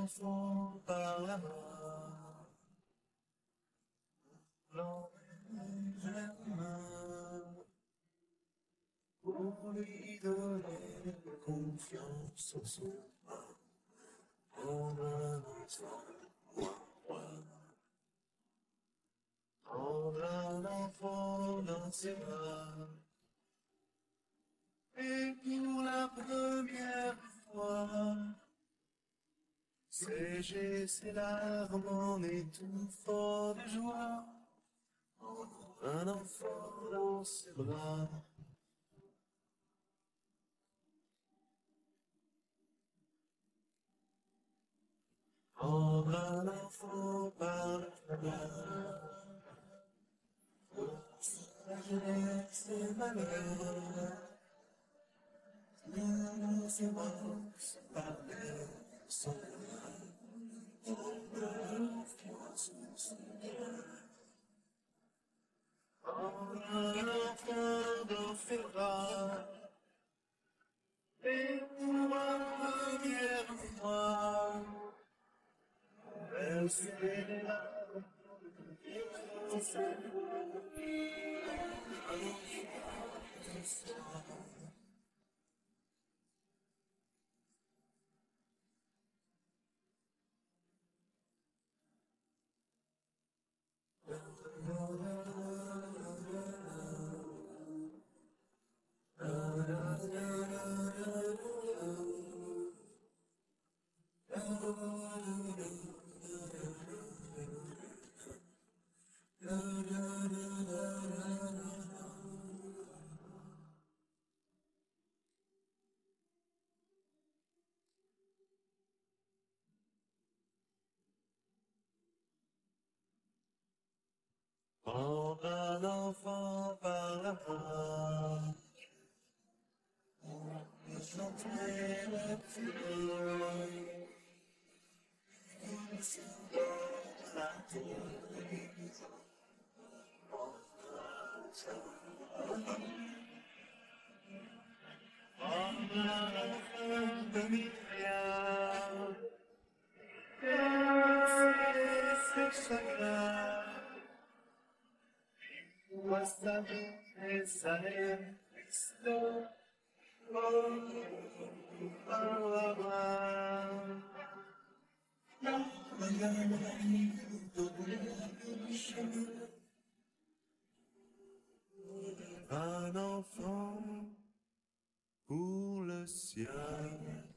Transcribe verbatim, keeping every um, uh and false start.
enfant par la main, l'enlever la main, pour lui donner confiance en soi, en un enfant, prendre un enfant dans ses bras, et pour la première fois, sécher ses larmes en étouffant de joie, un enfant dans ses bras. Prendre un enfant par la main, soulager ses malheurs, lire ses pensées, parler son cœur, confiance en son cœur. Prendre un enfant dans ses bras, et pour la première fois, verser les larmes, prendre un enfant par la main, chanter le feu, la prendre un enfant de milliards, et ses chagrins, voit sa vie et sa haine, Christo, par la main. Un enfant pour le ciel.